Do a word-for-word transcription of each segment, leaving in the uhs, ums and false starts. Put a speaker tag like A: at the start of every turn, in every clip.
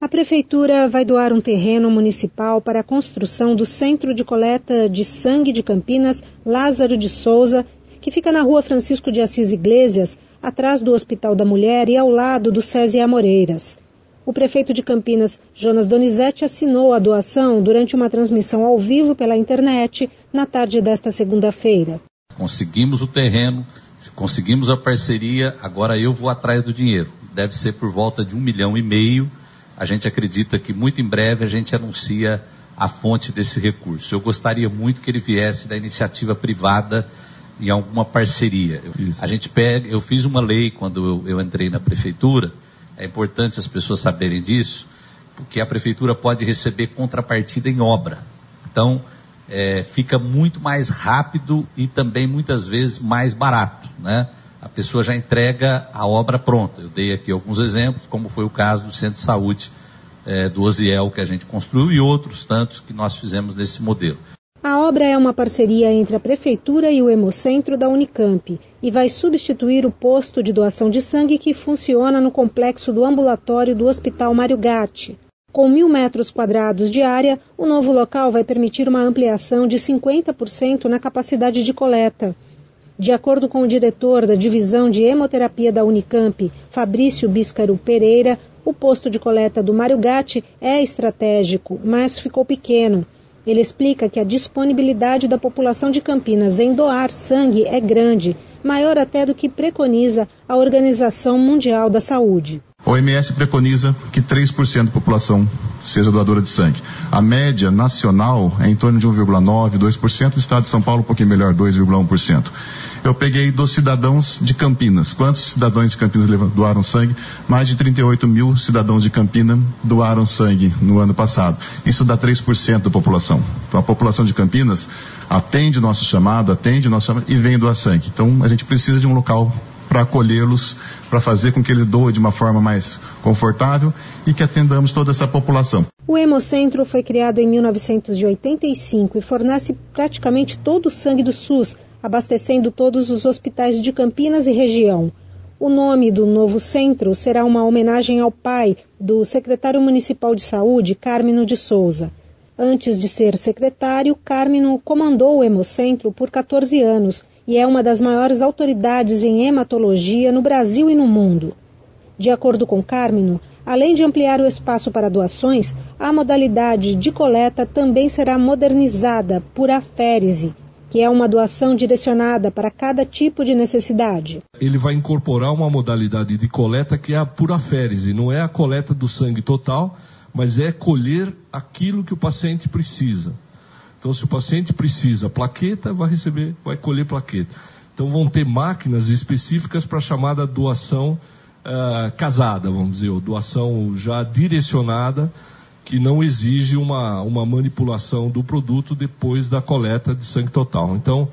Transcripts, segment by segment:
A: A Prefeitura vai doar um terreno municipal para a construção do Centro de Coleta de Sangue de Campinas, Lázaro de Souza, que fica na rua Francisco de Assis Iglesias, atrás do Hospital da Mulher e ao lado do SESI Amoreiras. O prefeito de Campinas, Jonas Donizete, assinou a doação durante uma transmissão ao vivo pela internet na tarde desta segunda-feira.
B: Conseguimos o terreno, conseguimos a parceria, agora eu vou atrás do dinheiro. Deve ser por volta de um milhão e meio. A gente acredita que muito em breve a gente anuncia a fonte desse recurso. Eu gostaria muito que ele viesse da iniciativa privada em alguma parceria. Isso. A gente pega, eu fiz uma lei quando eu, eu entrei na prefeitura, é importante as pessoas saberem disso, porque a prefeitura pode receber contrapartida em obra. Então, é, fica muito mais rápido e também muitas vezes mais barato, né? A pessoa já entrega a obra pronta. Eu dei aqui alguns exemplos, como foi o caso do Centro de Saúde é, do Osiel, que a gente construiu, e outros tantos que nós fizemos nesse modelo.
A: A obra é uma parceria entre a Prefeitura e o Hemocentro da Unicamp e vai substituir o posto de doação de sangue que funciona no complexo do ambulatório do Hospital Mário Gatti. Com mil metros quadrados de área, o novo local vai permitir uma ampliação de cinquenta por cento na capacidade de coleta. De acordo com o diretor da Divisão de Hemoterapia da Unicamp, Fabrício Biscaro Pereira, o posto de coleta do Mário Gatti é estratégico, mas ficou pequeno. Ele explica que a disponibilidade da população de Campinas em doar sangue é grande, maior até do que preconiza a Organização Mundial da Saúde.
C: A O M S preconiza que três por cento da população seja doadora de sangue. A média nacional é em torno de um vírgula nove por cento, dois por cento, no estado de São Paulo um pouquinho melhor, dois vírgula um por cento. Eu peguei dos cidadãos de Campinas. Quantos cidadãos de Campinas doaram sangue? Mais de trinta e oito mil cidadãos de Campinas doaram sangue no ano passado. Isso dá três por cento da população. Então a população de Campinas atende nosso chamado, atende nosso chamado e vem doar sangue. Então a gente precisa de um local para acolhê-los, para fazer com que ele doe de uma forma mais confortável e que atendamos toda essa população.
A: O Hemocentro foi criado em mil novecentos e oitenta e cinco e fornece praticamente todo o sangue do SUS, abastecendo todos os hospitais de Campinas e região. O nome do novo centro será uma homenagem ao pai do secretário municipal de saúde, Cármino de Souza. Antes de ser secretário, Cármino comandou o Hemocentro por quatorze anos e é uma das maiores autoridades em hematologia no Brasil e no mundo. De acordo com Cármino, além de ampliar o espaço para doações, a modalidade de coleta também será modernizada por aférese, que é uma doação direcionada para cada tipo de necessidade.
D: Ele vai incorporar uma modalidade de coleta que é a por aférese, não é a coleta do sangue total, mas é colher aquilo que o paciente precisa. Então, se o paciente precisa plaqueta, vai receber, vai colher plaqueta. Então, vão ter máquinas específicas para a chamada doação uh, casada, vamos dizer, ou doação já direcionada, que não exige uma, uma manipulação do produto depois da coleta de sangue total. Então,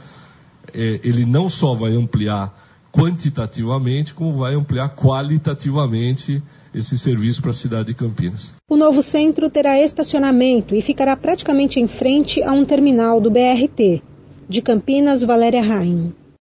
D: é, ele não só vai ampliar quantitativamente, como vai ampliar qualitativamente esse serviço para a cidade de Campinas.
A: O novo centro terá estacionamento e ficará praticamente em frente a um terminal do B R T. De Campinas, Valéria Raim.